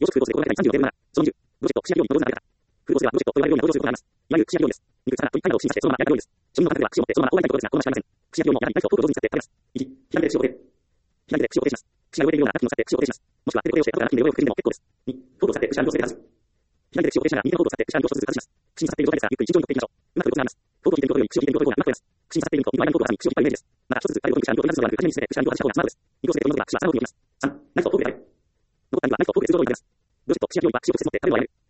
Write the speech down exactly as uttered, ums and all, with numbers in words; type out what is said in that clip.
養殖空洞でコロナ禍にさんじゅうのテーブルなら、そのにじゅう、プロジェクト、シナリオにプローズがある。空洞性はプロジェクトと言われるように構造することがあります。いわゆるシナリオです。肉臭なといったようなを口に出してそのまま焼いた料理です。庶民の感覚では串を持ってそのまま購買ということですが、こんなしかありません。串焼き用もやはり大豆とポークを同時に使って食べます。いち、左手で串を置いて、左手で串を固定します。串が動いているようなナプキンを使って串を固定します。もしくは手で固定をして後からナプキンで上をくくりでも結構です。に、フォークを使って串網をすべて外す。左手で串を固定しながら右手のフォークを使って串網を一つずつ外します。串に刺さっている状態ですが、ゆっくり慎重に取っていきましょう。うまく動かせます。フォークを引いてみることより串を引いてみることの方がうまく取れます。串に刺さっている肉と肉の間のフォークを挟み、串を引っ張るイメージです。また一つずつ軽いことに串を引っ張るイメージです。に、フォークを引いてみることにより串網を外すのではなく、初めに串で肉と肉の間のフォークを挟み、にこうすることが串はさん号になります。さん、ナイフとフォークである。残った肉はナイフとフォークで通常通りになります。プロジェクト、串焼き用には串を直接持って食べるのをやめる。